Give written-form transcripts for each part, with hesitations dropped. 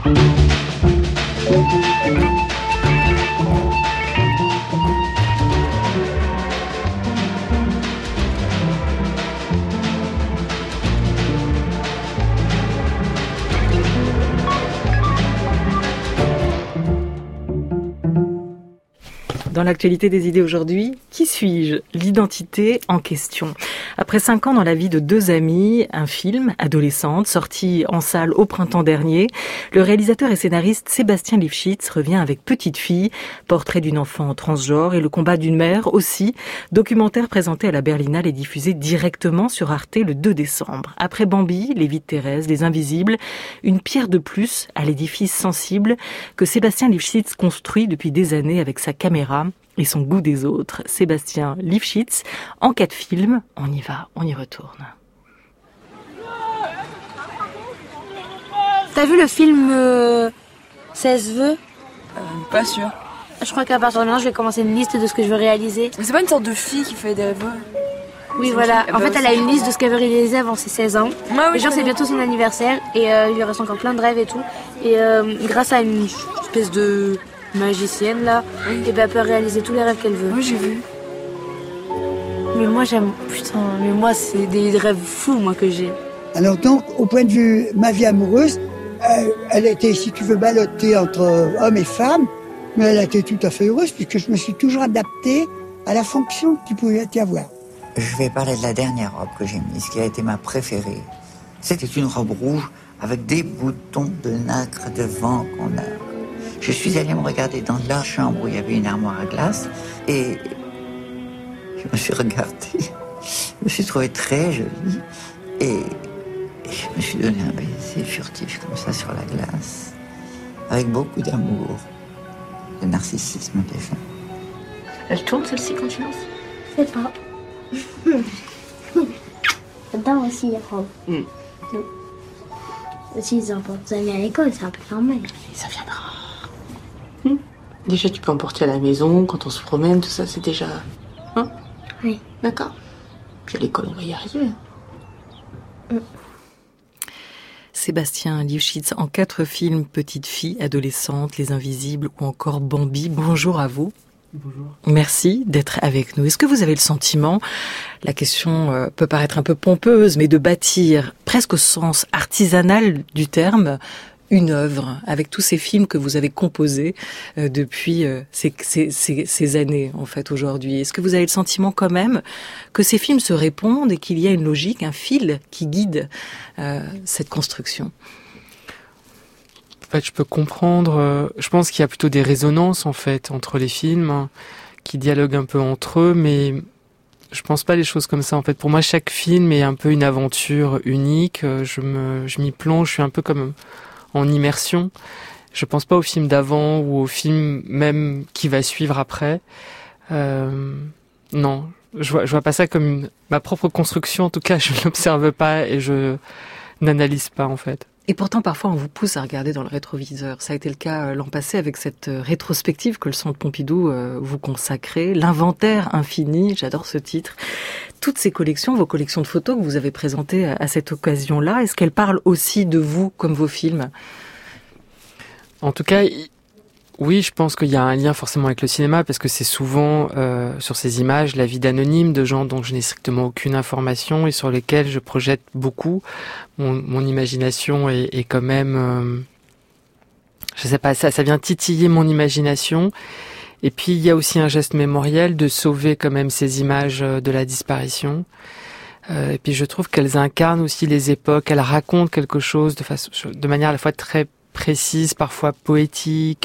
Dans l'actualité des idées aujourd'hui, qui suis-je ? L'identité en question. Après 5 ans dans la vie de 2 amies, un film, Adolescente, sorti en salle au printemps dernier, le réalisateur et scénariste Sébastien Lifshitz revient avec Petite fille, portrait d'une enfant transgenre et le combat d'une mère aussi, documentaire présenté à la Berlinale et diffusé directement sur Arte le 2 décembre. Après Bambi, Les Vies de Thérèse, Les Invisibles, une pierre de plus à l'édifice sensible que Sébastien Lifshitz construit depuis des années avec sa caméra et son goût des autres. Sébastien Lifshitz, en 4 films, on y va, on y retourne. T'as vu le film 16 vœux ? Pas sûr. Je crois qu'à partir de maintenant, je vais commencer une liste de ce que je veux réaliser. Mais c'est pas une sorte de fille qui fait des vœux? Oui, voilà. En fait, elle a une liste de ce qu'elle veut réaliser avant ses 16 ans. Ah, oui, et genre, c'est bientôt son anniversaire et il lui reste encore plein de rêves et tout. Et grâce à une espèce de magicienne là, et ben, elle peut réaliser tous les rêves qu'elle veut. Oui, j'ai vu. Mais moi, mais moi, c'est des rêves fous, moi, que j'ai. Alors donc, au point de vue ma vie amoureuse, elle était, si tu veux, ballottée entre hommes et femmes, mais elle a été tout à fait heureuse puisque je me suis toujours adaptée à la fonction qu'il pouvait y avoir. Je vais parler de la dernière robe que j'ai mise, qui a été ma préférée. C'était une robe rouge avec des boutons de nacre devant qu'on a. Je suis allée me regarder dans la chambre où il y avait une armoire à glace et je me suis regardée. Je me suis trouvée très jolie et je me suis donné un baiser furtif comme ça sur la glace, avec beaucoup d'amour, de narcissisme déjà. Elle tourne celle-ci quand tu lances ? Je sais pas. J'adore aussi les robes. Aussi, ils en portent à l'école, c'est un peu normal. Et ça viendra. Déjà, tu peux en porter à la maison, quand on se promène, tout ça, c'est déjà... Hein ? Oui. D'accord. Puis à l'école, on va y arriver. Sébastien Lifshitz en 4 films, Petite fille, Adolescente, Les Invisibles ou encore Bambi. Bonjour à vous. Bonjour. Merci d'être avec nous. Est-ce que vous avez le sentiment, la question peut paraître un peu pompeuse, mais de bâtir, presque au sens artisanal du terme, une œuvre avec tous ces films que vous avez composés depuis ces années, en fait, aujourd'hui? Est-ce que vous avez le sentiment quand même que ces films se répondent et qu'il y a une logique, un fil qui guide cette construction? En fait, je peux comprendre. Je pense qu'il y a plutôt des résonances, en fait, entre les films, qui dialoguent un peu entre eux, mais je pense pas les choses comme ça. En fait, pour moi, chaque film est un peu une aventure unique. Je m'y plonge, je suis un peu comme en immersion. Je pense pas au film d'avant ou au film même qui va suivre après. Non, je vois pas ça comme ma propre construction. En tout cas, je l'observe pas et je n'analyse pas, en fait. Et pourtant, parfois, on vous pousse à regarder dans le rétroviseur. Ça a été le cas l'an passé avec cette rétrospective que le Centre Pompidou vous consacrait, L'inventaire infini, j'adore ce titre. Toutes ces collections, vos collections de photos que vous avez présentées à cette occasion-là, est-ce qu'elles parlent aussi de vous comme vos films ? En tout cas, oui, je pense qu'il y a un lien forcément avec le cinéma, parce que c'est souvent sur ces images la vie d'anonymes, de gens dont je n'ai strictement aucune information et sur lesquels je projette beaucoup. Mon imagination est quand même... je sais pas, ça vient titiller mon imagination. Et puis il y a aussi un geste mémoriel de sauver quand même ces images de la disparition. Et puis je trouve qu'elles incarnent aussi les époques, elles racontent quelque chose de manière à la fois très précise, parfois poétique.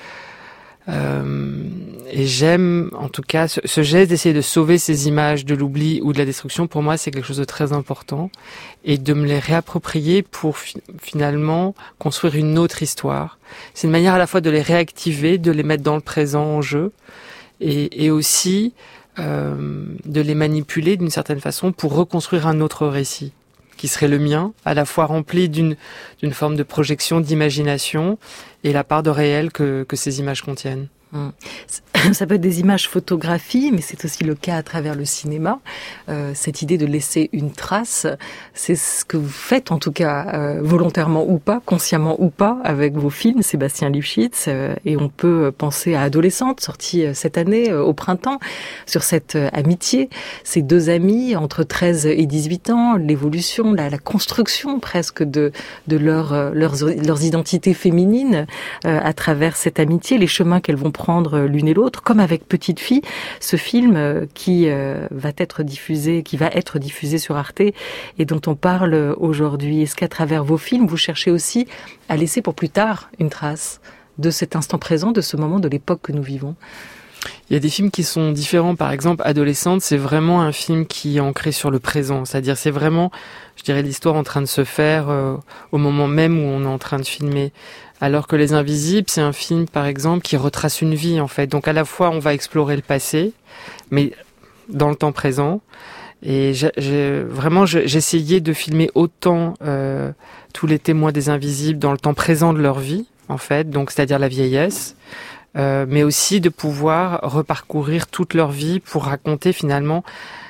Et j'aime, en tout cas, ce geste d'essayer de sauver ces images de l'oubli ou de la destruction. Pour moi, c'est quelque chose de très important. Et de me les réapproprier pour finalement construire une autre histoire. C'est une manière à la fois de les réactiver, de les mettre dans le présent en jeu, et aussi de les manipuler d'une certaine façon pour reconstruire un autre récit, qui serait le mien, à la fois rempli d'une forme de projection, d'imagination, et la part de réel que ces images contiennent. Ça peut être des images photographies, mais c'est aussi le cas à travers le cinéma. Cette idée de laisser une trace, c'est ce que vous faites, en tout cas, volontairement ou pas, consciemment ou pas, avec vos films, Sébastien Lifshitz. Et on peut penser à Adolescente, sortie cette année, au printemps, sur cette amitié. Ces deux amis, entre 13 et 18 ans, l'évolution, la construction presque de leurs identités féminines à travers cette amitié, les chemins qu'elles vont prendre l'une et l'autre, comme avec Petite Fille, ce film qui va être diffusé sur Arte et dont on parle aujourd'hui. Est-ce qu'à travers vos films, vous cherchez aussi à laisser pour plus tard une trace de cet instant présent, de ce moment, de l'époque que nous vivons? Il y a des films qui sont différents. Par exemple, Adolescente, c'est vraiment un film qui est ancré sur le présent. C'est-à-dire, c'est vraiment, je dirais, l'histoire en train de se faire au moment même où on est en train de filmer. Alors que Les Invisibles, c'est un film, par exemple, qui retrace une vie, en fait. Donc, à la fois, on va explorer le passé, mais dans le temps présent. Et j'essayais de filmer autant tous les témoins des Invisibles dans le temps présent de leur vie, en fait. Donc, c'est-à-dire la vieillesse. Mais aussi de pouvoir reparcourir toute leur vie pour raconter finalement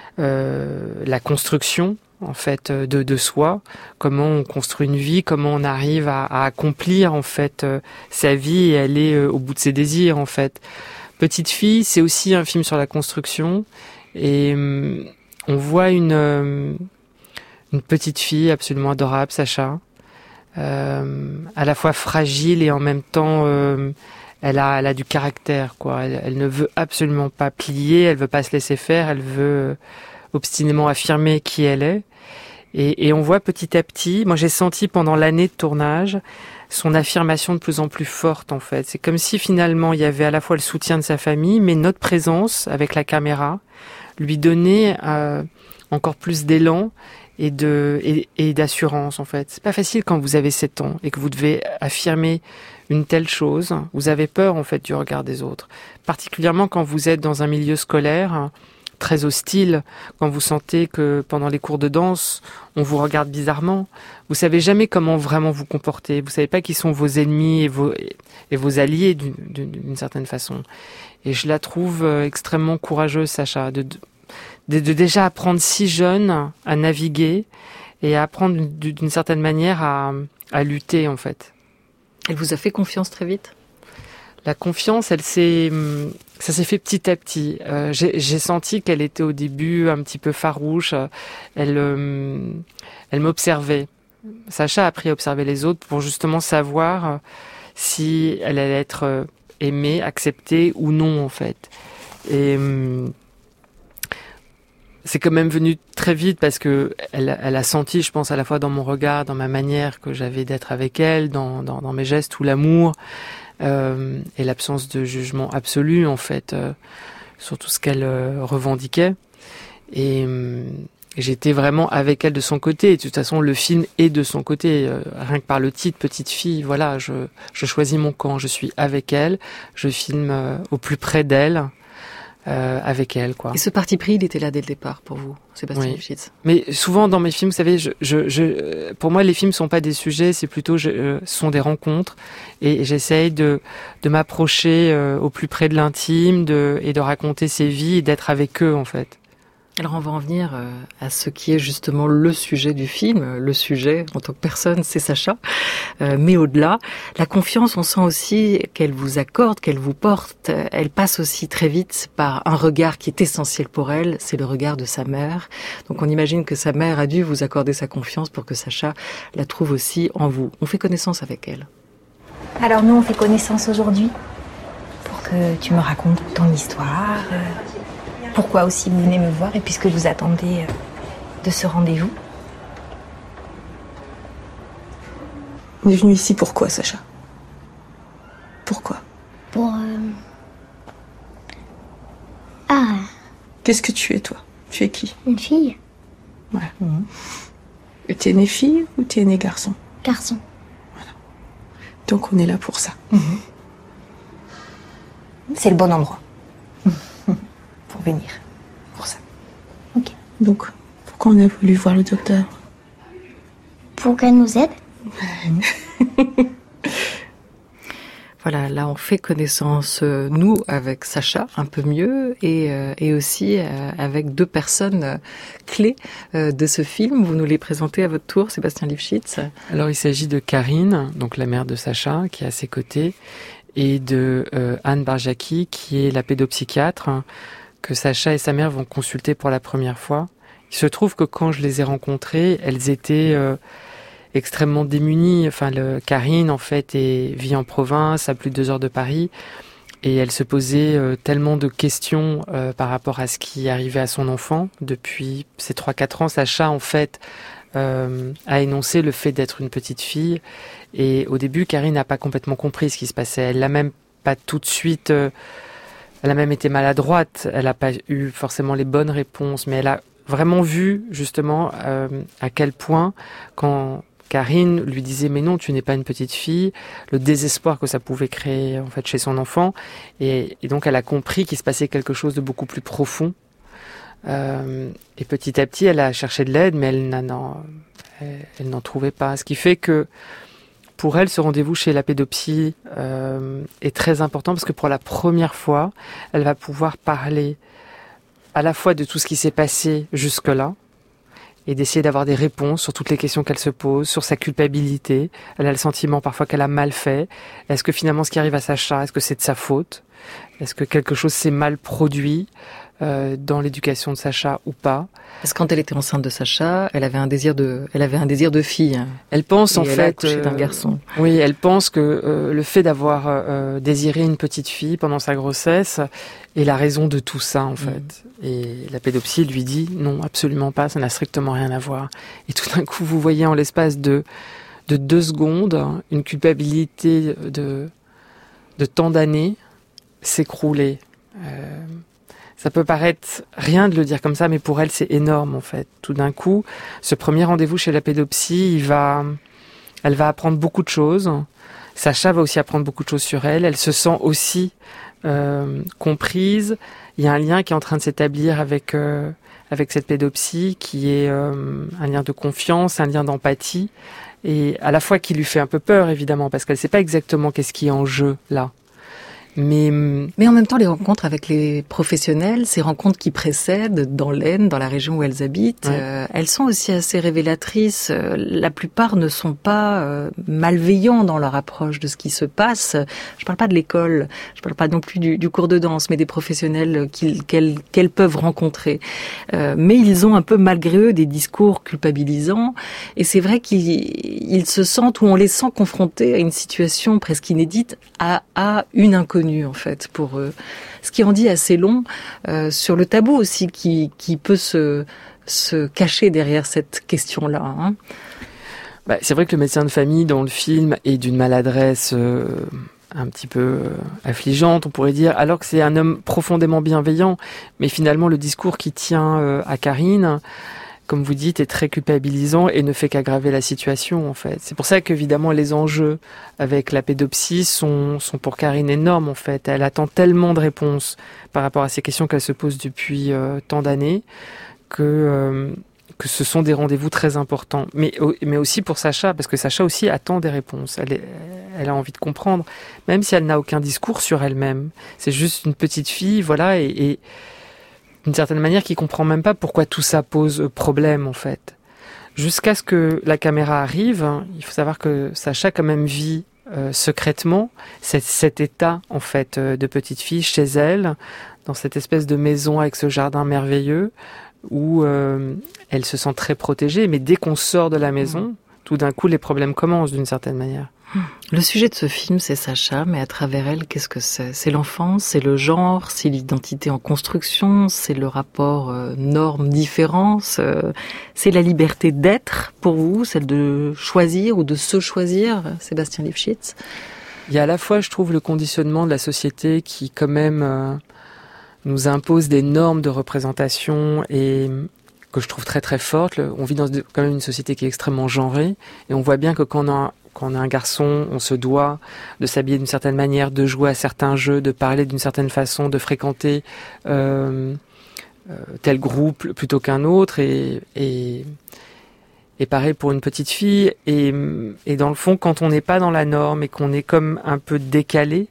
la construction en fait de soi, comment on construit une vie, comment on arrive à accomplir en fait sa vie et aller au bout de ses désirs en fait. Petite Fille, c'est aussi un film sur la construction et on voit une petite fille absolument adorable, Sacha, à la fois fragile et en même temps elle a du caractère, quoi. Elle ne veut absolument pas plier, elle veut pas se laisser faire, elle veut obstinément affirmer qui elle est. Et on voit petit à petit, moi j'ai senti pendant l'année de tournage, son affirmation de plus en plus forte, en fait. C'est comme si finalement il y avait à la fois le soutien de sa famille, mais notre présence avec la caméra lui donnait encore plus d'élan et d'assurance, en fait. C'est pas facile quand vous avez 7 ans et que vous devez affirmer une telle chose. Vous avez peur, en fait, du regard des autres. Particulièrement quand vous êtes dans un milieu scolaire très hostile, quand vous sentez que pendant les cours de danse, on vous regarde bizarrement. Vous savez jamais comment vraiment vous comporter. Vous savez pas qui sont vos ennemis et vos alliés d'une certaine façon. Et je la trouve extrêmement courageuse, Sacha, de déjà apprendre si jeune à naviguer et à apprendre d'une certaine manière à lutter, en fait. Elle vous a fait confiance très vite? La confiance, ça s'est fait petit à petit. J'ai senti qu'elle était au début un petit peu farouche. Elle m'observait. Sacha a appris à observer les autres pour justement savoir si elle allait être aimée, acceptée ou non, en fait. Et c'est quand même venu très vite parce que elle a senti, je pense, à la fois dans mon regard, dans ma manière que j'avais d'être avec elle, dans mes gestes, tout l'amour et l'absence de jugement absolu, en fait, sur tout ce qu'elle revendiquait. Et j'étais vraiment avec elle de son côté. Et de toute façon, le film est de son côté. Rien que par le titre, Petite Fille, voilà, je choisis mon camp. Je suis avec elle. Je filme au plus près d'elle. Avec elle, quoi. Et ce parti pris, il était là dès le départ pour vous, Sébastien Lifshitz? Mais souvent dans mes films, vous savez, pour moi, les films sont pas des sujets, c'est plutôt, ce sont des rencontres, et j'essaye de m'approcher au plus près de l'intime, et de raconter ses vies et d'être avec eux, en fait. Alors on va en venir à ce qui est justement le sujet du film. Le sujet, en tant que personne, c'est Sacha. Mais au-delà, la confiance, on sent aussi qu'elle vous accorde, qu'elle vous porte. Elle passe aussi très vite par un regard qui est essentiel pour elle, c'est le regard de sa mère. Donc on imagine que sa mère a dû vous accorder sa confiance pour que Sacha la trouve aussi en vous. On fait connaissance avec elle. Alors nous, on fait connaissance aujourd'hui pour que tu me racontes ton histoire. Pourquoi aussi vous venez me voir et puisque vous attendez de ce rendez-vous. On est venu ici pourquoi, Sacha? Pourquoi? Pour... Qu'est-ce que tu es, toi? Tu es qui? Une fille? Ouais. Et t'es née fille ou t'es née garçon? Garçon. Voilà. Donc on est là pour ça. C'est le bon endroit. Pour venir. Pour ça. Ok. Donc, pourquoi on a voulu voir le docteur? Pour qu'elle nous aide. Voilà, là on fait connaissance, nous, avec Sacha, un peu mieux, et aussi avec deux personnes clés de ce film. Vous nous les présentez à votre tour, Sébastien Lifshitz. Alors il s'agit de Karine, donc la mère de Sacha, qui est à ses côtés, et de Anne Barjaki, qui est la pédopsychiatre, que Sacha et sa mère vont consulter pour la première fois. Il se trouve que quand je les ai rencontrées, elles étaient extrêmement démunies. Enfin, Karine, en fait, vit en province, à plus de 2 heures de Paris, et elle se posait tellement de questions par rapport à ce qui arrivait à son enfant. Depuis ses 3-4 ans, Sacha, en fait, a énoncé le fait d'être une petite fille. Et au début, Karine n'a pas complètement compris ce qui se passait. Elle l'a même pas tout de suite... elle a même été maladroite. Elle n'a pas eu forcément les bonnes réponses, mais elle a vraiment vu, justement, à quel point, quand Karine lui disait « mais non, tu n'es pas une petite fille », le désespoir que ça pouvait créer, en fait, chez son enfant. Et donc, elle a compris qu'il se passait quelque chose de beaucoup plus profond. Et petit à petit, elle a cherché de l'aide, mais elle n'en trouvait pas. Ce qui fait que, pour elle, ce rendez-vous chez la pédopsie est très important, parce que pour la première fois, elle va pouvoir parler à la fois de tout ce qui s'est passé jusque-là, et d'essayer d'avoir des réponses sur toutes les questions qu'elle se pose, sur sa culpabilité. Elle a le sentiment parfois qu'elle a mal fait. Est-ce que finalement ce qui arrive à Sacha, est-ce que c'est de sa faute ? Est-ce que quelque chose s'est mal produit dans l'éducation de Sacha ou pas ? Parce que quand elle était enceinte de Sacha, elle avait un désir de fille. Elle pense en fait, elle a accouché d'un garçon. Oui, elle pense que le fait d'avoir désiré une petite fille pendant sa grossesse est la raison de tout ça, en fait. Et la pédopsie lui dit non, absolument pas, ça n'a strictement rien à voir. Et tout d'un coup, vous voyez en l'espace de 2 secondes une culpabilité de tant d'années s'écrouler. Ça peut paraître rien de le dire comme ça, mais pour elle, c'est énorme, en fait. Tout d'un coup, ce premier rendez-vous chez la pédopsie, elle va apprendre beaucoup de choses. Sacha va aussi apprendre beaucoup de choses sur elle. Elle se sent aussi comprise. Il y a un lien qui est en train de s'établir avec cette pédopsie, qui est un lien de confiance, un lien d'empathie, et à la fois qui lui fait un peu peur, évidemment, parce qu'elle ne sait pas exactement qu'est-ce qui est en jeu, là. Mais en même temps, les rencontres avec les professionnels, ces rencontres qui précèdent dans l'Aisne, dans la région où elles habitent, elles sont aussi assez révélatrices. La plupart ne sont pas malveillants dans leur approche de ce qui se passe. Je parle pas de l'école, je parle pas non plus du cours de danse, mais des professionnels qu'elles peuvent rencontrer. Mais ils ont un peu, malgré eux, des discours culpabilisants. Et c'est vrai qu'ils se sentent, ou on les sent confrontés à une situation presque inédite, à une inconnue, en fait, pour eux. Ce qui en dit assez long sur le tabou aussi qui peut se cacher derrière cette question-là. Hein. C'est vrai que le médecin de famille dans le film est d'une maladresse un petit peu affligeante, on pourrait dire, alors que c'est un homme profondément bienveillant. Mais finalement, le discours qui tient à Karine, comme vous dites, est très culpabilisant et ne fait qu'aggraver la situation, en fait. C'est pour ça qu'évidemment, les enjeux avec la pédopsie sont pour Karine énormes, en fait. Elle attend tellement de réponses par rapport à ces questions qu'elle se pose depuis tant d'années que ce sont des rendez-vous très importants. Mais aussi pour Sacha, parce que Sacha aussi attend des réponses. Elle a envie de comprendre, même si elle n'a aucun discours sur elle-même. C'est juste une petite fille, voilà, et d'une certaine manière, qui comprend même pas pourquoi tout ça pose problème, en fait. Jusqu'à ce que la caméra arrive, il faut savoir que Sacha quand même vit secrètement cet état, en fait, de petite fille chez elle, dans cette espèce de maison avec ce jardin merveilleux, où elle se sent très protégée. Mais dès qu'on sort de la maison, tout d'un coup, les problèmes commencent d'une certaine manière. Le sujet de ce film, c'est Sacha, mais à travers elle, qu'est-ce que c'est ? C'est l'enfance, c'est le genre, c'est l'identité en construction, c'est le rapport normes-différence, c'est la liberté d'être pour vous, celle de choisir ou de se choisir, Sébastien Lifshitz. Il y a à la fois, je trouve, le conditionnement de la société qui, quand même, nous impose des normes de représentation et que je trouve très très fortes. On vit dans quand même une société qui est extrêmement genrée, et on voit bien que quand on est un garçon, on se doit de s'habiller d'une certaine manière, de jouer à certains jeux, de parler d'une certaine façon, de fréquenter tel groupe plutôt qu'un autre. Et Et pareil pour une petite fille. Et dans le fond, quand on n'est pas dans la norme et qu'on est comme un peu décalé,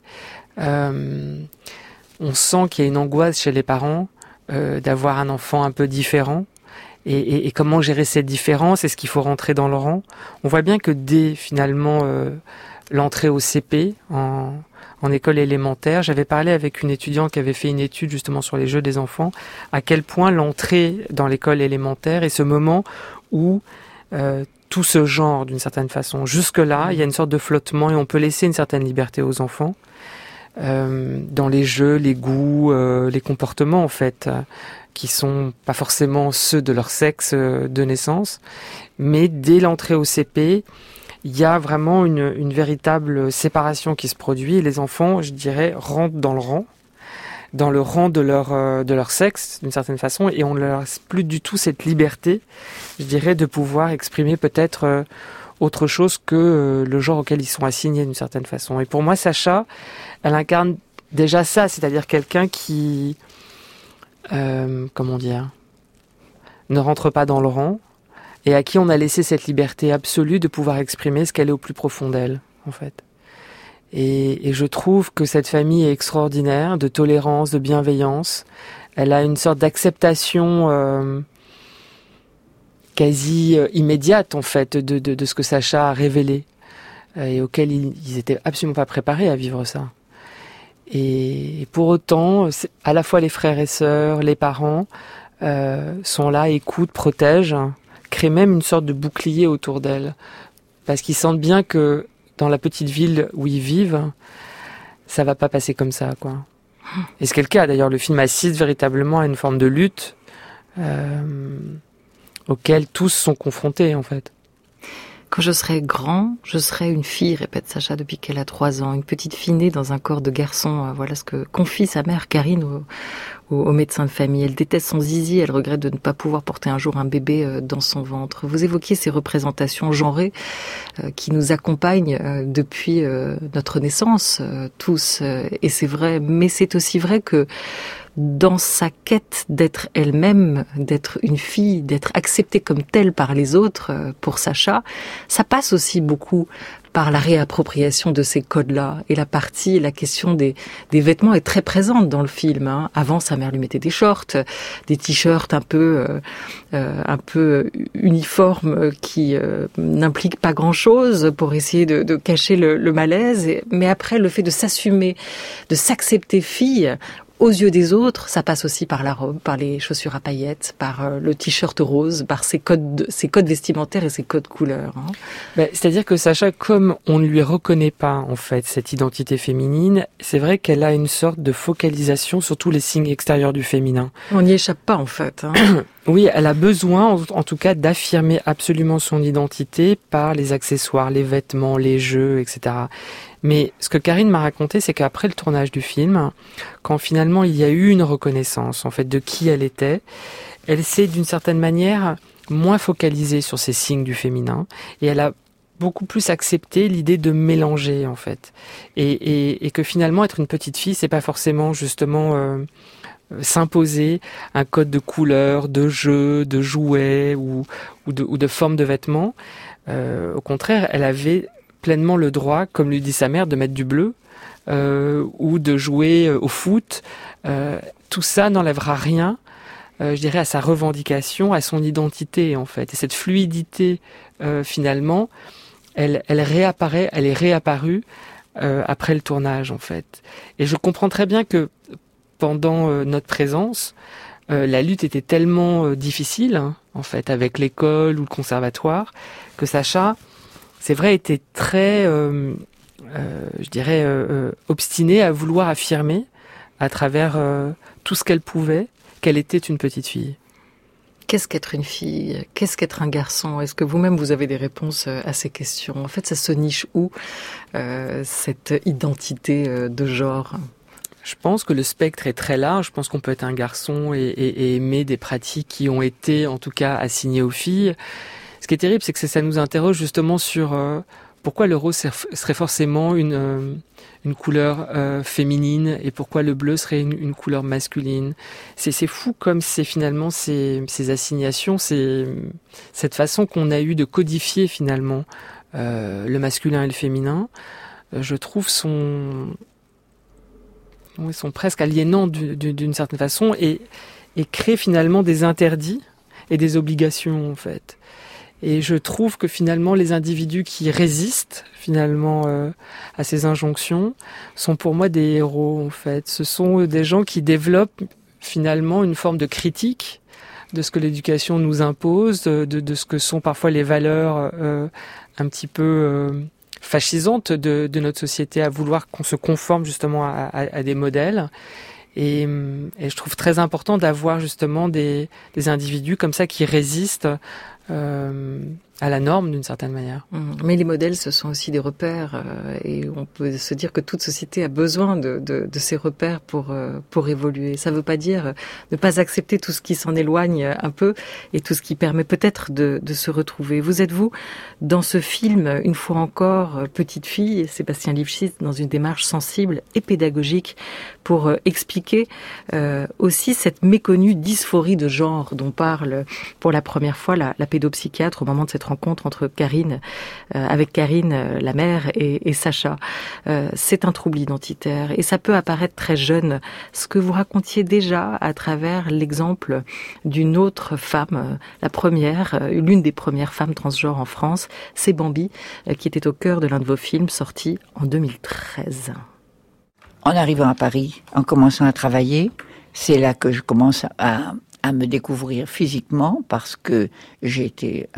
on sent qu'il y a une angoisse chez les parents d'avoir un enfant un peu différent. Et comment gérer cette différence? Est-ce qu'il faut rentrer dans le rang? On voit bien que dès finalement l'entrée au CP, en école élémentaire, j'avais parlé avec une étudiante qui avait fait une étude justement sur les jeux des enfants, à quel point l'entrée dans l'école élémentaire est ce moment où tout se genre d'une certaine façon. Jusque-là, il y a une sorte de flottement et on peut laisser une certaine liberté aux enfants dans les jeux, les goûts, les comportements en fait, qui sont pas forcément ceux de leur sexe de naissance. Mais dès l'entrée au CP, il y a vraiment une véritable séparation qui se produit et les enfants, je dirais, rentrent dans le rang de leur sexe d'une certaine façon et on ne leur laisse plus du tout cette liberté, je dirais, de pouvoir exprimer peut-être autre chose que le genre auquel ils sont assignés d'une certaine façon. Et pour moi, Sacha, elle incarne déjà ça, c'est-à-dire quelqu'un qui, comment dire, ne rentre pas dans le rang et à qui on a laissé cette liberté absolue de pouvoir exprimer ce qu'elle est au plus profond d'elle, en fait. Et je trouve que cette famille est extraordinaire, de tolérance, de bienveillance. Elle a une sorte d'acceptation quasi immédiate, en fait, de ce que Sacha a révélé et auquel ils étaient absolument pas préparés à vivre ça. Et pour autant, à la fois les frères et sœurs, les parents sont là, écoutent, protègent, créent même une sorte de bouclier autour d'elle. Parce qu'ils sentent bien que dans la petite ville où ils vivent, ça va pas passer comme ça, quoi. Et c'est le cas, d'ailleurs, le film assiste véritablement à une forme de lutte auquel tous sont confrontés, en fait. Quand je serai grand, je serai une fille, répète Sacha depuis qu'elle a 3 ans. Une petite fille née dans un corps de garçon. Voilà ce que confie sa mère, Karine, au médecin de famille. Elle déteste son zizi, elle regrette de ne pas pouvoir porter un jour un bébé dans son ventre. Vous évoquiez ces représentations genrées qui nous accompagnent depuis notre naissance, tous. Et c'est vrai, mais c'est aussi vrai que dans sa quête d'être elle-même, d'être une fille, d'être acceptée comme telle par les autres, pour Sacha, ça passe aussi beaucoup par la réappropriation de ces codes-là. Et la question des vêtements est très présente dans le film. Hein. Avant, sa mère lui mettait des shorts, des t-shirts un peu uniformes qui n'impliquent pas grand-chose pour essayer de cacher le malaise. Mais après, le fait de s'assumer, de s'accepter fille, aux yeux des autres, ça passe aussi par la robe, par les chaussures à paillettes, par le t-shirt rose, par ses codes vestimentaires et ses codes couleurs. Hein. C'est-à-dire que Sacha, comme on ne lui reconnaît pas en fait cette identité féminine, c'est vrai qu'elle a une sorte de focalisation sur tous les signes extérieurs du féminin. On n'y échappe pas en fait. Hein. Oui, elle a besoin en tout cas d'affirmer absolument son identité par les accessoires, les vêtements, les jeux, etc. Mais ce que Karine m'a raconté, c'est qu'après le tournage du film, quand finalement il y a eu une reconnaissance en fait de qui elle était, elle s'est d'une certaine manière moins focalisée sur ces signes du féminin et elle a beaucoup plus accepté l'idée de mélanger en fait et que finalement être une petite fille, c'est pas forcément justement s'imposer un code de couleurs, de jeux, de jouets ou de formes de vêtements. Au contraire, elle avait pleinement le droit, comme lui dit sa mère, de mettre du bleu ou de jouer au foot. Tout ça n'enlèvera rien, je dirais, à sa revendication, à son identité en fait. Et cette fluidité, finalement, elle réapparaît, elle est réapparue après le tournage en fait. Et je comprends très bien que pendant notre présence, la lutte était tellement difficile, hein, en fait, avec l'école ou le conservatoire, que Sacha, c'est vrai, était très, je dirais, obstinée à vouloir affirmer, à travers tout ce qu'elle pouvait, qu'elle était une petite fille. Qu'est-ce qu'être une fille? Qu'est-ce qu'être un garçon? Est-ce que vous-même vous avez des réponses à ces questions? En fait, ça se niche où, cette identité de genre? Je pense que le spectre est très large. Je pense qu'on peut être un garçon et aimer des pratiques qui ont été, en tout cas, assignées aux filles. Ce qui est terrible, c'est que ça nous interroge justement sur pourquoi le rose serait forcément une couleur féminine et pourquoi le bleu serait une couleur masculine. C'est fou comme c'est finalement ces assignations, cette façon qu'on a eu de codifier finalement le masculin et le féminin, je trouve sont presque aliénants d'une certaine façon et créent finalement des interdits et des obligations en fait. Et je trouve que finalement les individus qui résistent finalement à ces injonctions sont pour moi des héros en fait. Ce sont des gens qui développent finalement une forme de critique de ce que l'éducation nous impose, de ce que sont parfois les valeurs un petit peu fascisantes de notre société, à vouloir qu'on se conforme justement à des modèles. Et je trouve très important d'avoir justement des individus comme ça qui résistent à la norme d'une certaine manière. Mais les modèles, ce sont aussi des repères et on peut se dire que toute société a besoin de ces repères pour évoluer. Ça ne veut pas dire ne pas accepter tout ce qui s'en éloigne un peu et tout ce qui permet peut-être de se retrouver. Vous êtes-vous dans ce film, une fois encore, petite fille, Sébastien Lifshitz, dans une démarche sensible et pédagogique pour expliquer aussi cette méconnue dysphorie de genre dont parle pour la première fois la pédopsychiatre au moment de cette rencontre entre avec Karine, la mère, et Sacha. C'est un trouble identitaire et ça peut apparaître très jeune. Ce que vous racontiez déjà à travers l'exemple d'une autre femme, l'une des premières femmes transgenres en France, c'est Bambi, qui était au cœur de l'un de vos films sortis en 2013. En arrivant à Paris, en commençant à travailler, c'est là que je commence à me découvrir physiquement parce que j'ai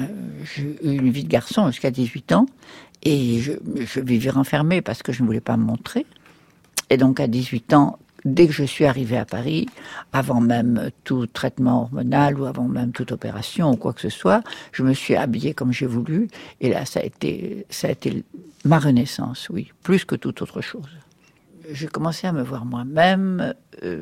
eu une vie de garçon jusqu'à 18 ans et je vivais renfermée parce que je ne voulais pas me montrer. Et donc à 18 ans, dès que je suis arrivée à Paris, avant même tout traitement hormonal ou avant même toute opération ou quoi que ce soit, je me suis habillée comme j'ai voulu et là ça a été ma renaissance, oui, plus que toute autre chose. J'ai commencé à me voir moi-même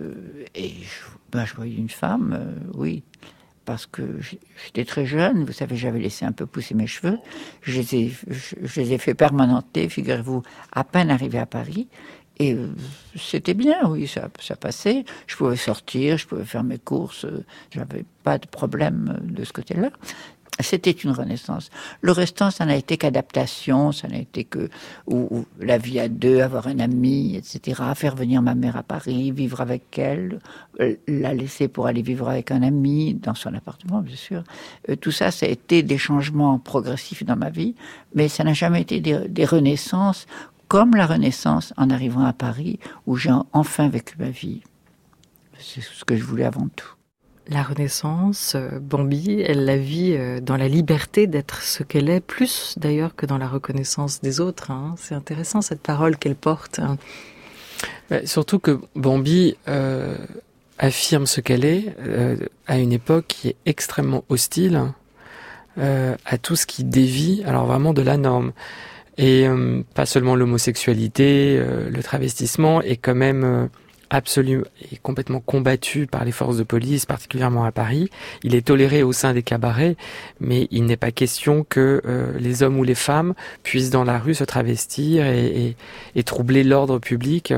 et je voyais une femme, oui, parce que j'étais très jeune, vous savez, j'avais laissé un peu pousser mes cheveux, je les ai fait permanenter, figurez-vous, à peine arrivé à Paris, et c'était bien, oui, ça passait, je pouvais sortir, je pouvais faire mes courses, j'avais pas de problème de ce côté-là. C'était une renaissance. Le restant, ça n'a été qu'adaptation, ça n'a été que ou la vie à deux, avoir un ami, etc. Faire venir ma mère à Paris, vivre avec elle, la laisser pour aller vivre avec un ami, dans son appartement, bien sûr. Tout ça, ça a été des changements progressifs dans ma vie, mais ça n'a jamais été des renaissances, comme la renaissance en arrivant à Paris, où j'ai enfin vécu ma vie. C'est ce que je voulais avant tout. La Renaissance, Bambi, elle la vit dans la liberté d'être ce qu'elle est, plus d'ailleurs que dans la reconnaissance des autres. Hein. C'est intéressant cette parole qu'elle porte. Surtout que Bambi affirme ce qu'elle est à une époque qui est extrêmement hostile à tout ce qui dévie, alors vraiment de la norme. Et pas seulement l'homosexualité, le travestissement est quand même... absolu et complètement combattu par les forces de police, particulièrement à Paris. Il est toléré au sein des cabarets, mais il n'est pas question que les hommes ou les femmes puissent dans la rue se travestir et troubler l'ordre public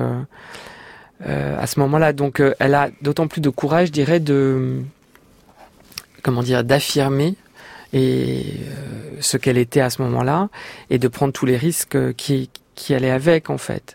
à ce moment-là. Donc elle a d'autant plus de courage, je dirais, d'affirmer ce qu'elle était à ce moment-là et de prendre tous les risques qui allaient avec, en fait.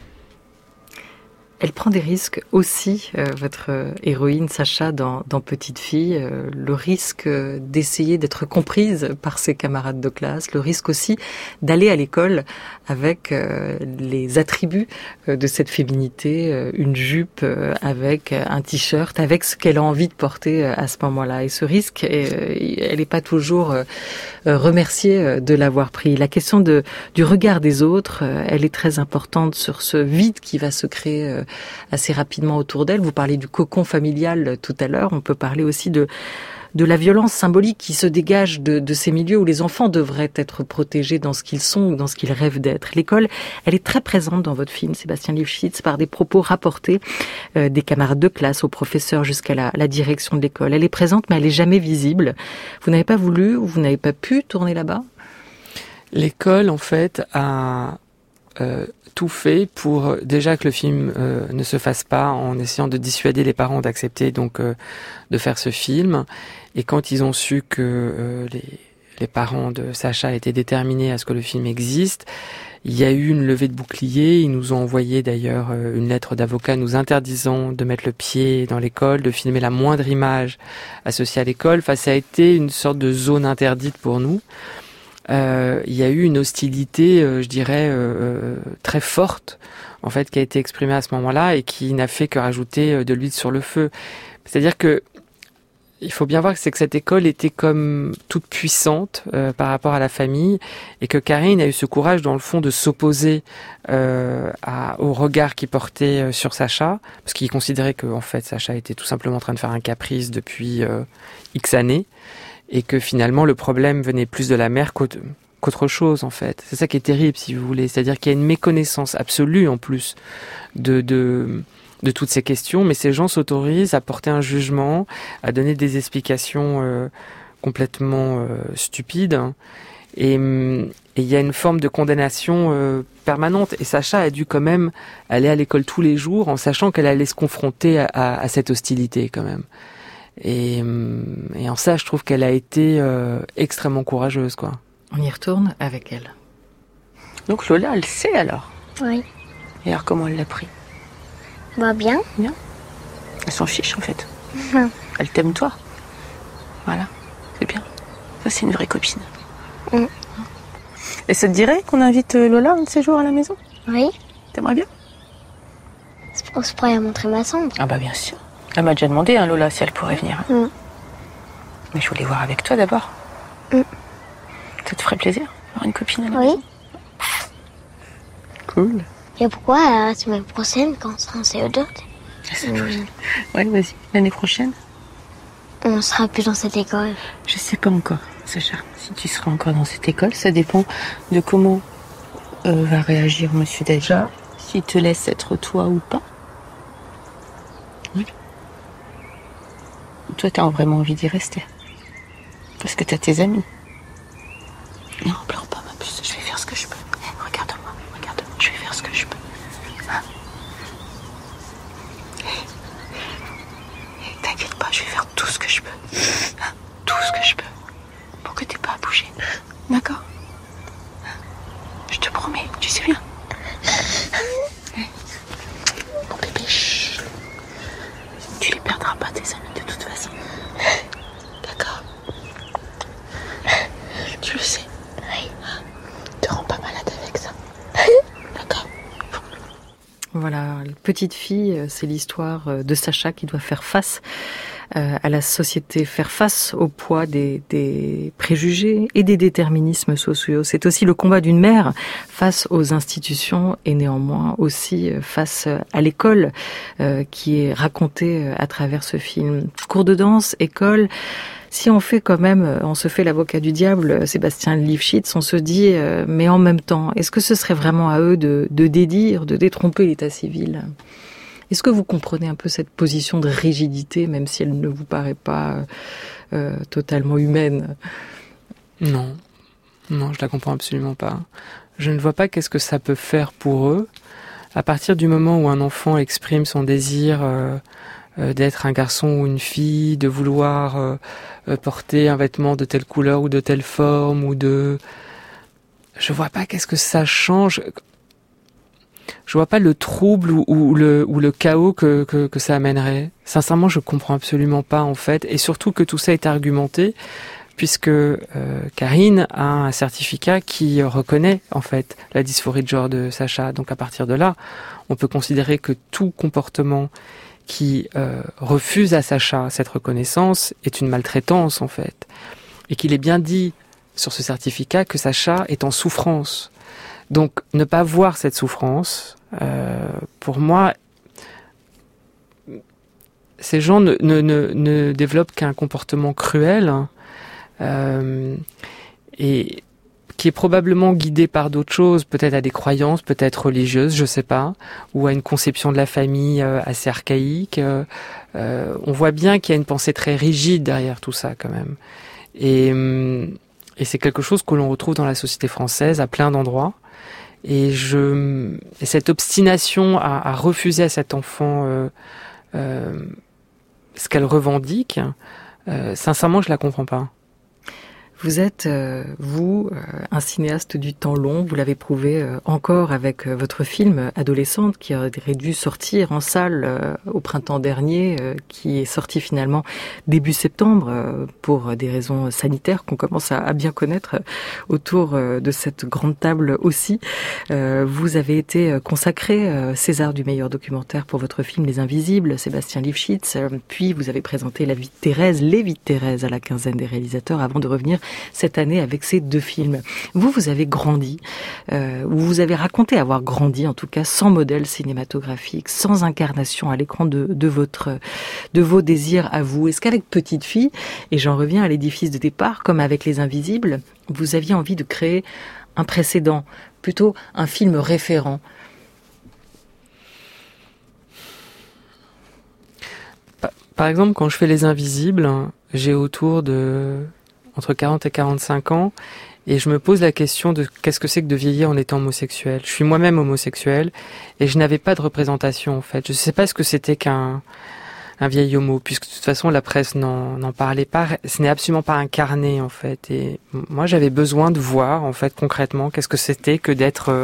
Elle prend des risques aussi, votre héroïne Sacha dans Petite Fille, le risque d'essayer d'être comprise par ses camarades de classe, le risque aussi d'aller à l'école avec les attributs de cette féminité, une jupe avec un t-shirt, avec ce qu'elle a envie de porter à ce moment-là. Et ce risque, elle n'est pas toujours remerciée de l'avoir pris. La question du regard des autres, elle est très importante sur ce vide qui va se créer assez rapidement autour d'elle. Vous parlez du cocon familial tout à l'heure. On peut parler aussi de la violence symbolique qui se dégage de ces milieux où les enfants devraient être protégés dans ce qu'ils sont ou dans ce qu'ils rêvent d'être. L'école, elle est très présente dans votre film, Sébastien Lifshitz, par des propos rapportés des camarades de classe, aux professeurs jusqu'à la direction de l'école. Elle est présente, mais elle est jamais visible. Vous n'avez pas voulu ou vous n'avez pas pu tourner là-bas ? L'école, en fait, a tout fait pour déjà que le film ne se fasse pas, en essayant de dissuader les parents d'accepter donc de faire ce film. Et quand ils ont su que les parents de Sacha étaient déterminés à ce que le film existe, il y a eu une levée de bouclier. Ils nous ont envoyé d'ailleurs une lettre d'avocat nous interdisant de mettre le pied dans l'école, de filmer la moindre image associée à l'école. Enfin, ça a été une sorte de zone interdite pour nous. Il y a eu une hostilité, je dirais, très forte, en fait, qui a été exprimée à ce moment-là et qui n'a fait que rajouter de l'huile sur le feu. C'est-à-dire que il faut bien voir que c'est que cette école était comme toute puissante par rapport à la famille, et que Karine a eu ce courage, dans le fond, de s'opposer au regard qu'il portait sur Sacha, parce qu'il considérait que, en fait, Sacha était tout simplement en train de faire un caprice depuis X années. Et que finalement le problème venait plus de la mère qu'autre chose, en fait. C'est ça qui est terrible, si vous voulez. C'est-à-dire qu'il y a une méconnaissance absolue, en plus, de toutes ces questions, mais ces gens s'autorisent à porter un jugement, à donner des explications complètement stupides, hein. Et il y a une forme de condamnation permanente. Et Sacha a dû quand même aller à l'école tous les jours en sachant qu'elle allait se confronter à cette hostilité, quand même. Et en ça, je trouve qu'elle a été extrêmement courageuse, quoi. On y retourne avec elle. Donc Lola, elle sait alors. Oui. Et alors comment elle l'a pris? Bah bien. Bien. Elle s'en fiche en fait. Non. Elle t'aime toi. Voilà, c'est bien. Ça c'est une vraie copine. Mm. Et ça te dirait qu'on invite Lola un de ces jours à la maison? Oui. T'aimerais bien? On se pourrait montrer ma chambre. Ah bah bien sûr. Elle m'a déjà demandé, hein, Lola, si elle pourrait venir. Mm. Mais je voulais voir avec toi d'abord. Mm. Ça te ferait plaisir d'avoir une copine à la Oui. maison? Cool. Et pourquoi la semaine prochaine, quand on sera en CE2, La semaine prochaine. Ouais, vas-y. L'année prochaine? on sera plus dans cette école? Je sais pas encore, Sacha. Si tu seras encore dans cette école, ça dépend de comment va réagir Monsieur Daja. S'il te laisse être toi ou pas. Oui. Toi, t'as vraiment envie d'y rester. Parce que t'as tes amis. Non, pleure pas, ma puce. Je vais faire ce que je peux. Regarde-moi, regarde-moi. Je vais faire ce que je peux. Hein? T'inquiète pas, je vais faire tout ce que je peux. Hein? Tout ce que je peux. Pour que t'aies pas à bouger. D'accord? Je te promets, tu sais bien. Mon bébé, chut. Tu les perdras pas, tes amis, de toute façon. D'accord? Tu le sais. Oui. Te rends pas malade avec ça. D'accord? Voilà, petite fille, c'est l'histoire de Sacha qui doit faire face à la société, faire face au poids des préjugés et des déterminismes sociaux. C'est aussi le combat d'une mère face aux institutions et néanmoins aussi face à l'école qui est racontée à travers ce film. Cours de danse, école. Si on fait quand même, on se fait l'avocat du diable, Sébastien Lifshitz, on se dit, mais en même temps, est-ce que ce serait vraiment à eux de dédire, de détromper l'état civil? Est-ce que vous comprenez un peu cette position de rigidité, même si elle ne vous paraît pas totalement humaine? Non, je la comprends absolument pas. Je ne vois pas qu'est-ce que ça peut faire pour eux. À partir du moment où un enfant exprime son désir d'être un garçon ou une fille, de vouloir porter un vêtement de telle couleur ou de telle forme, je vois pas qu'est-ce que ça change. Je vois pas le trouble ou le chaos que ça amènerait. Sincèrement, je comprends absolument pas, en fait. Et surtout que tout ça est argumenté, puisque Karine a un certificat qui reconnaît, en fait, la dysphorie de genre de Sacha. Donc à partir de là, on peut considérer que tout comportement qui refuse à Sacha cette reconnaissance est une maltraitance, en fait. Et qu'il est bien dit sur ce certificat que Sacha est en souffrance. Donc, ne pas voir cette souffrance, pour moi, ces gens ne développent qu'un comportement cruel, et qui est probablement guidé par d'autres choses, peut-être à des croyances, peut-être religieuses, je sais pas, ou à une conception de la famille assez archaïque. On voit bien qu'il y a une pensée très rigide derrière tout ça, quand même. Et c'est quelque chose que l'on retrouve dans la société française à plein d'endroits. Et cette obstination à refuser à cet enfant ce qu'elle revendique, sincèrement, je la comprends pas. Vous êtes, un cinéaste du temps long. Vous l'avez prouvé encore avec votre film Adolescente, qui aurait dû sortir en salle au printemps dernier, qui est sorti finalement début septembre pour des raisons sanitaires qu'on commence à bien connaître autour de cette grande table aussi. Vous avez été consacré César du meilleur documentaire pour votre film Les Invisibles, Sébastien Lifshitz. Puis vous avez présenté La vie de Thérèse, Les vies de Thérèse à la quinzaine des réalisateurs avant de revenir cette année avec ces 2 films. Vous avez grandi, ou vous avez raconté avoir grandi, en tout cas, sans modèle cinématographique, sans incarnation à l'écran de vos désirs à vous. Est-ce qu'avec Petite fille, et j'en reviens à l'édifice de départ, comme avec Les Invisibles, vous aviez envie de créer un précédent, plutôt un film référent? Par exemple, quand je fais Les Invisibles, j'ai autour de entre 40 et 45 ans, et je me pose la question de qu'est-ce que c'est que de vieillir en étant homosexuel. Je suis moi-même homosexuel, et je n'avais pas de représentation, en fait. Je ne sais pas ce que c'était qu'un vieil homo, puisque de toute façon, la presse n'en parlait pas. Ce n'est absolument pas incarné, en fait. Et moi, j'avais besoin de voir, en fait, concrètement, qu'est-ce que c'était que d'être,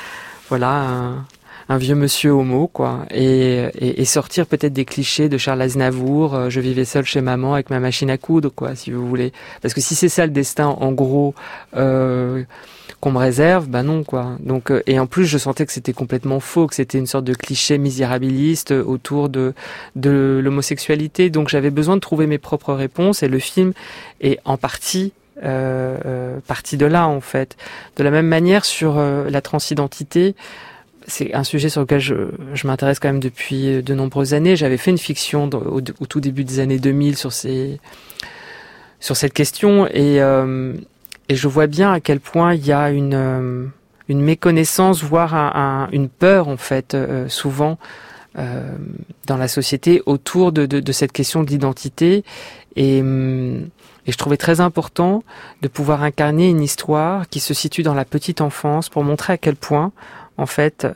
un vieux monsieur homo, quoi, et sortir peut-être des clichés de Charles Aznavour, je vivais seul chez maman avec ma machine à coudre, quoi, si vous voulez. Parce que si c'est ça le destin, en gros, qu'on me réserve, bah non, quoi. Donc, et en plus, je sentais que c'était complètement faux, que c'était une sorte de cliché misérabiliste autour de l'homosexualité. Donc, j'avais besoin de trouver mes propres réponses, et le film est en partie partie de là, en fait. De la même manière, sur la transidentité, c'est un sujet sur lequel je m'intéresse quand même depuis de nombreuses années. J'avais fait une fiction au tout début des années 2000 sur cette question, et je vois bien à quel point il y a une méconnaissance, voire une peur, en fait, souvent dans la société autour de cette question de l'identité, et je trouvais très important de pouvoir incarner une histoire qui se situe dans la petite enfance pour montrer à quel point, en fait,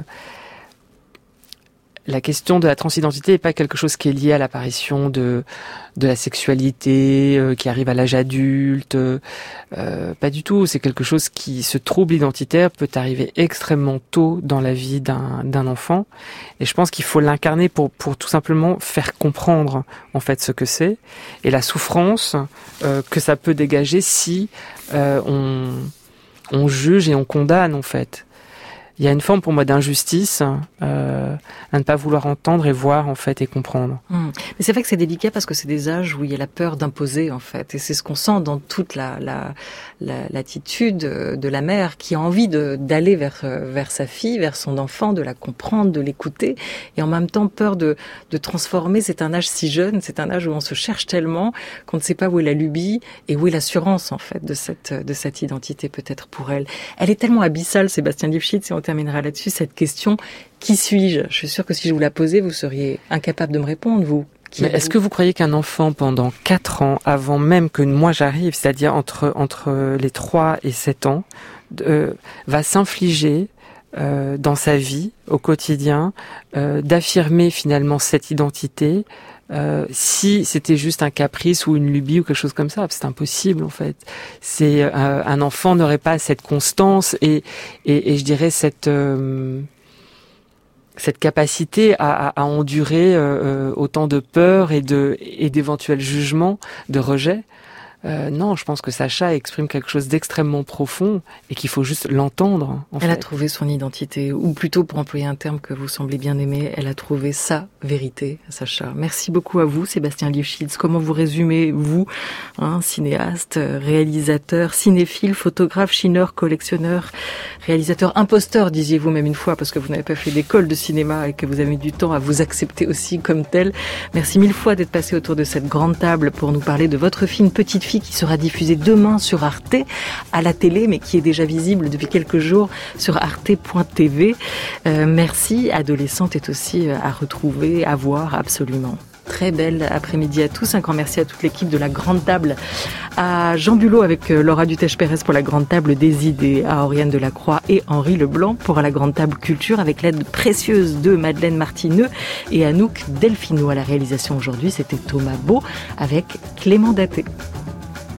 la question de la transidentité n'est pas quelque chose qui est lié à l'apparition de la sexualité qui arrive à l'âge adulte. Pas du tout. C'est quelque chose ce trouble identitaire peut arriver extrêmement tôt dans la vie d'un enfant. Et je pense qu'il faut l'incarner pour tout simplement faire comprendre, en fait, ce que c'est et la souffrance que ça peut dégager si on juge et on condamne, en fait. Il y a une forme pour moi d'injustice à ne pas vouloir entendre et voir, en fait, et comprendre. Mais c'est vrai que c'est délicat parce que c'est des âges où il y a la peur d'imposer, en fait, et c'est ce qu'on sent dans toute l'attitude de la mère qui a envie d'aller vers sa fille, vers son enfant, de la comprendre, de l'écouter, et en même temps peur de transformer. C'est un âge si jeune, c'est un âge où on se cherche tellement qu'on ne sait pas où est la lubie et où est l'assurance, en fait, de cette identité peut-être pour elle. Elle est tellement abyssale, Sébastien Lifshitz, et on terminera là-dessus, cette question, qui suis-je? Je suis sûre que si je vous la posais, vous seriez incapable de me répondre, vous. Mais est-ce que vous croyez qu'un enfant, pendant 4 ans, avant même que moi j'arrive, c'est-à-dire entre les 3 et 7 ans, va s'infliger dans sa vie, au quotidien, d'affirmer finalement cette identité, si c'était juste un caprice ou une lubie ou quelque chose comme ça? C'est impossible, en fait. Un enfant n'aurait pas cette constance et je dirais cette capacité à endurer autant de peur et d'éventuels jugements, de rejet. Non, je pense que Sacha exprime quelque chose d'extrêmement profond et qu'il faut juste l'entendre. Elle a trouvé son identité, ou plutôt, pour employer un terme que vous semblez bien aimer, elle a trouvé sa vérité, Sacha. Merci beaucoup à vous, Sébastien Lifshitz. Comment vous résumez, vous, cinéaste, réalisateur, cinéphile, photographe, chineur, collectionneur, réalisateur, imposteur, disiez-vous même une fois, parce que vous n'avez pas fait d'école de cinéma et que vous avez mis du temps à vous accepter aussi comme tel. Merci 1000 fois d'être passé autour de cette grande table pour nous parler de votre film Petite fille, qui sera diffusé demain sur Arte à la télé, mais qui est déjà visible depuis quelques jours sur arte.tv. Merci. Adolescente est aussi à retrouver, à voir absolument. très bel après-midi à tous. Un grand merci à toute l'équipe de la Grande Table, à Jean Bulot avec Laura Dutèche-Pérez pour la Grande Table des idées, à Oriane Delacroix et Henri Leblanc pour la Grande Table Culture, avec l'aide précieuse de Madeleine Martineux et Anouk Delphino. À la réalisation aujourd'hui, c'était Thomas Beau avec Clément Daté.